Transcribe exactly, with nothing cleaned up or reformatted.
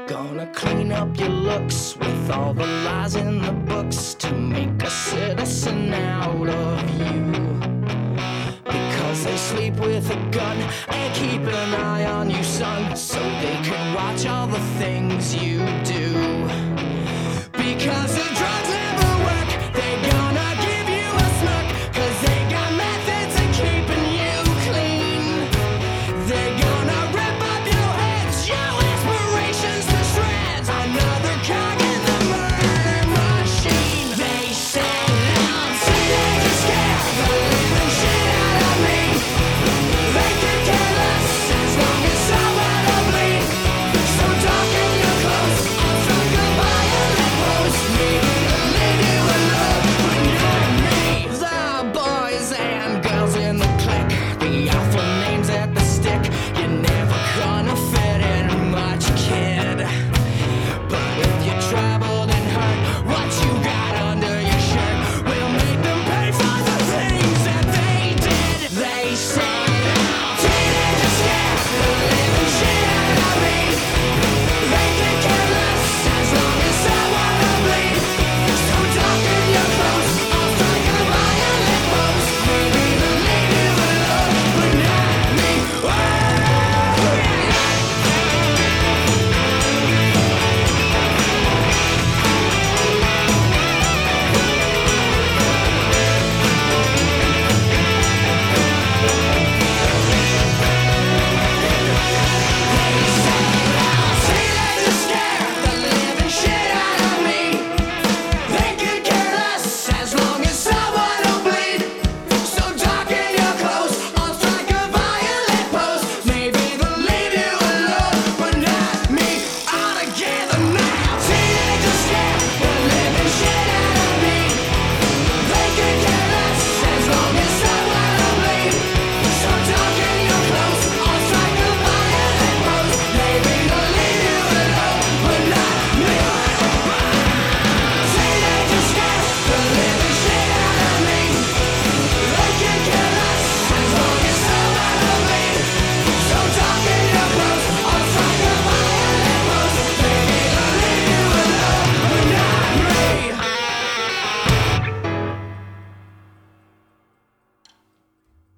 Gonna clean up your looks with all the lies in the books to make a citizen out of you. Because they sleep with a gun and keep an eye on you, son, so they can watch all the things you